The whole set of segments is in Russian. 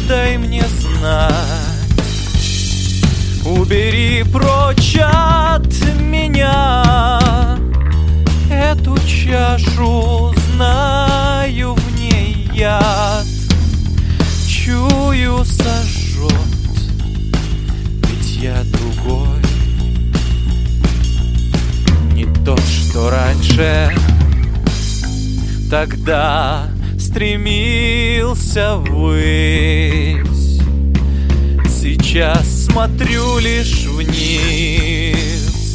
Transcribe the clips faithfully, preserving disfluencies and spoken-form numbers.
дай мне знать. Убери прочь от меня эту чашу, знаю в ней яд. Чую, сожжет, ведь я другой, не тот, что раньше. Тогда стремился ввысь, сейчас смотрю лишь вниз.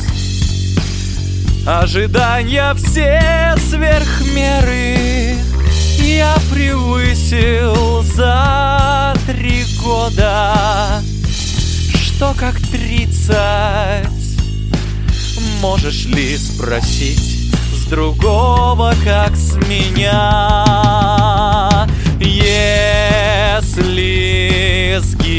Ожидания все сверх меры я превысил за три года. Что как тридцать? Можешь ли спросить с другого, как с меня? Если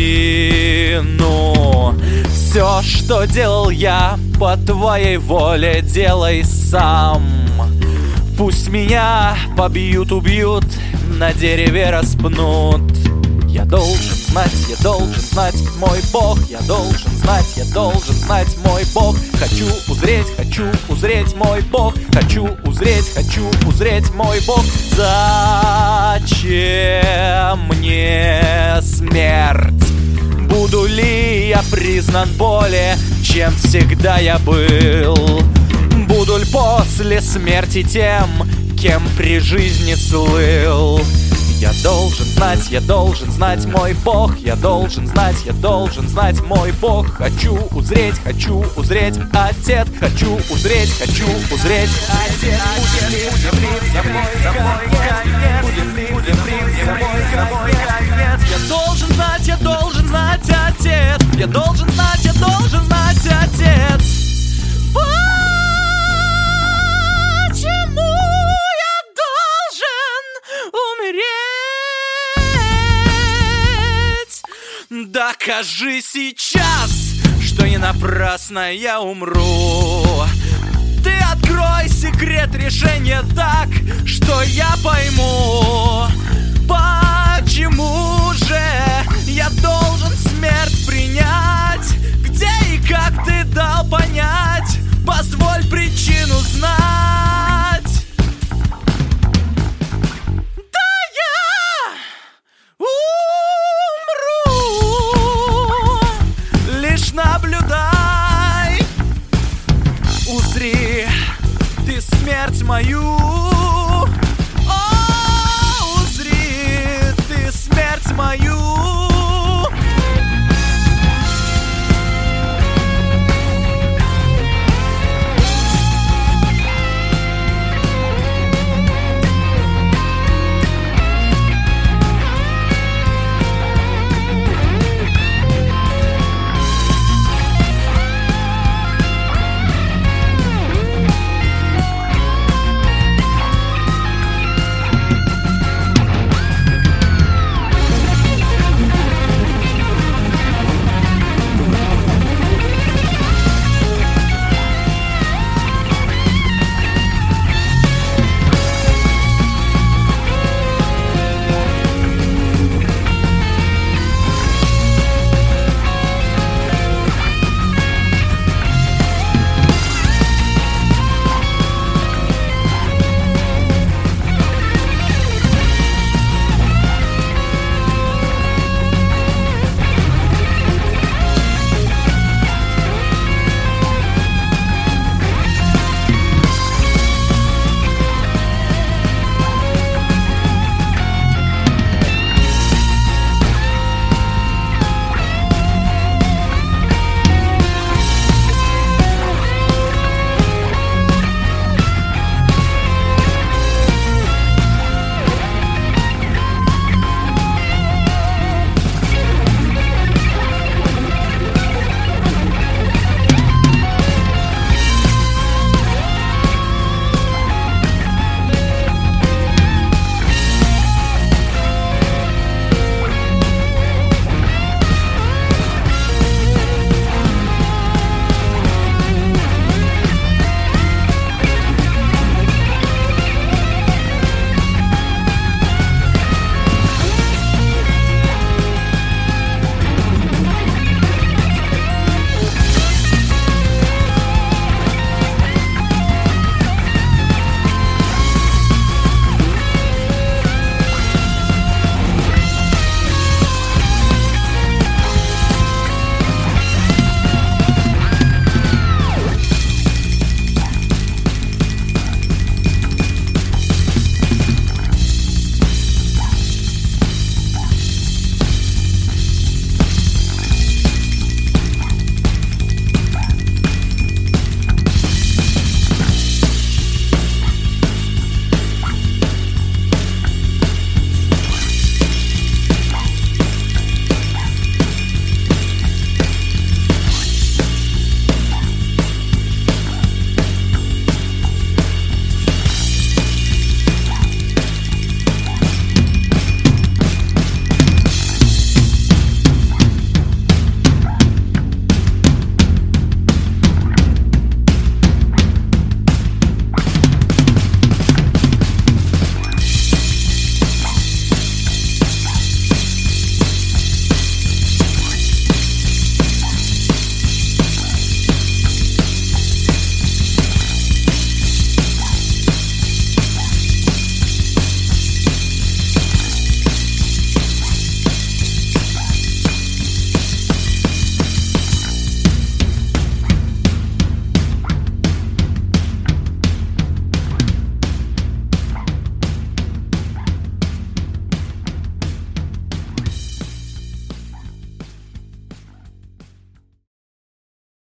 сгину, все, что делал я, по твоей воле делай сам. Пусть меня побьют, убьют, на дереве распнут. Я должен знать, я должен знать, мой Бог. Я должен знать, я должен знать, мой Бог. Хочу узреть, хочу узреть, мой Бог. Хочу узреть, хочу узреть, мой Бог. Зачем мне смерть? Буду ли я признан более, чем всегда я был? Буду ли после смерти тем, кем при жизни слыл? Я должен знать, я должен знать, мой Бог. Я должен знать, я должен знать, мой Бог. Хочу узреть, хочу узреть, Отец. Хочу узреть, хочу узреть, Отец. Будет ли за мой, за мой конец? Будет ли за мой, за мой конец? Я должен знать, я должен знать, Отец. Я должен знать, я должен знать, Отец. Почему я должен умереть? Докажи сейчас, что не напрасно я умру. Ты открой секрет решения, так